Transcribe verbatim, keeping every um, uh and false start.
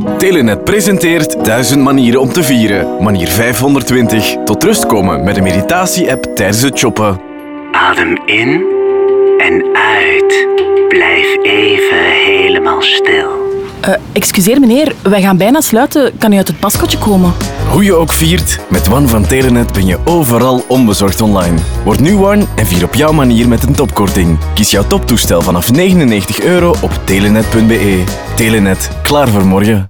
Telenet presenteert duizend manieren om te vieren. Manier vijfhonderdtwintig. Tot rust komen met een meditatie-app tijdens het shoppen. Adem in en uit. Blijf even helemaal stil. Uh, excuseer meneer, wij gaan bijna sluiten. Kan u uit het paskotje komen? Hoe je ook viert, met One van Telenet ben je overal onbezorgd online. Word nu One en vier op jouw manier met een topkorting. Kies jouw toptoestel vanaf negenennegentig euro op telenet punt be. Telenet, klaar voor morgen.